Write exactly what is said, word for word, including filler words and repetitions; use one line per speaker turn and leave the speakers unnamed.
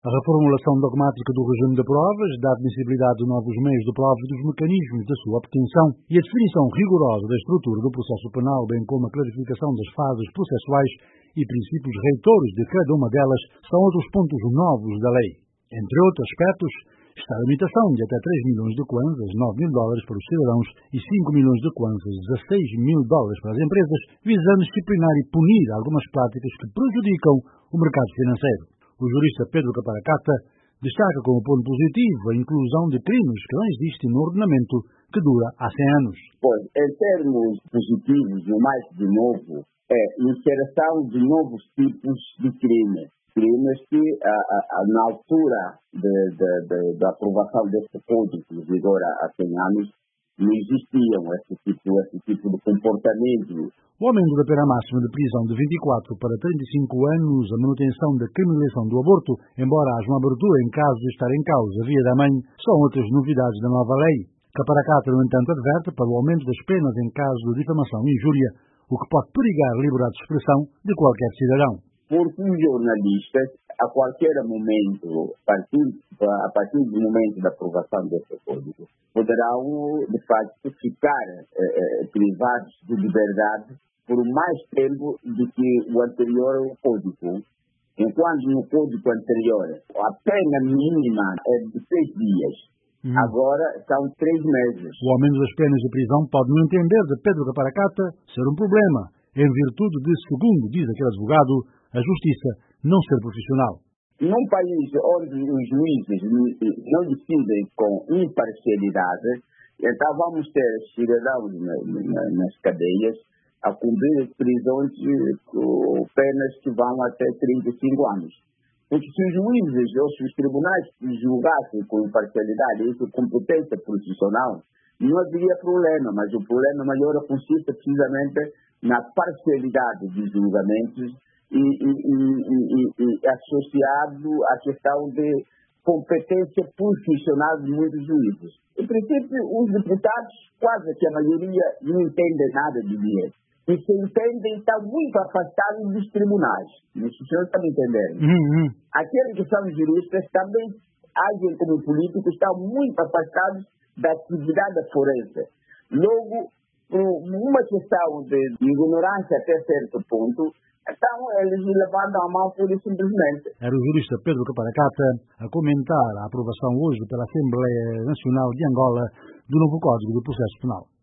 A reformulação dogmática do regime de provas, da admissibilidade de novos meios de prova e dos mecanismos de sua obtenção e a definição rigorosa da estrutura do processo penal, bem como a clarificação das fases processuais e princípios reitores de cada uma delas, são outros pontos novos da lei. Entre outros aspectos, está a limitação de até três milhões de kwanzas, nove mil dólares para os cidadãos, e cinco milhões de kwanzas, dezesseis mil dólares para as empresas, visando disciplinar e punir algumas práticas que prejudicam o mercado financeiro. O jurista Pedro Caparacata destaca como ponto positivo a inclusão de crimes que não existem no ordenamento que dura há cem anos.
Pois, em termos positivos, o mais de novo é a inserção de novos tipos de crimes. Crimes que, a, a, a, na altura de, de, de, da aprovação deste código, que vigora há cem anos, não existiam esse tipo, esse tipo de comportamento.
O aumento da pena máxima de prisão de vinte e quatro para trinta e cinco anos, a manutenção da criminalização do aborto, embora haja uma abertura em caso de estar em causa a via da mãe, são outras novidades da nova lei. Caparacata, no entanto, adverte para o aumento das penas em caso de difamação e injúria, o que pode perigar a liberdade de expressão de qualquer cidadão.
Porque os jornalistas, a qualquer momento, a partir, a partir do momento da aprovação desse código, poderão, de facto, ficar eh, privados de liberdade por mais tempo do que o anterior código. Enquanto no código anterior a pena mínima é de seis dias, hum. agora são três meses.
O aumento das penas de prisão pode, no entender de Pedro Caparacata, ser um problema, em virtude de, segundo diz aquele advogado, a justiça não ser profissional.
Num país onde os juízes não decidem com imparcialidade, então vamos ter cidadãos nas cadeias a cumprir prisões com penas que vão até trinta e cinco anos. Porque se os juízes ou se os tribunais julgassem com imparcialidade e com competência profissional, não haveria problema, mas o problema maior consiste precisamente na parcialidade dos julgamentos e, e, e, e, e associado à questão de competência profissional de muitos juízes. Em princípio, os deputados, quase que a maioria, não entendem nada de direito. E se entendem, estão muito afastados dos tribunais. Os senhores estão me entendendo?
Uhum.
Aqueles que são juristas também agem como políticos, estão muito afastados da atividade forense. Logo, por uma questão de ignorância até certo ponto, então eles levaram a mão pura e simplesmente.
Era o jurista Pedro Caparacata a comentar a aprovação hoje pela Assembleia Nacional de Angola do novo Código do Processo Penal.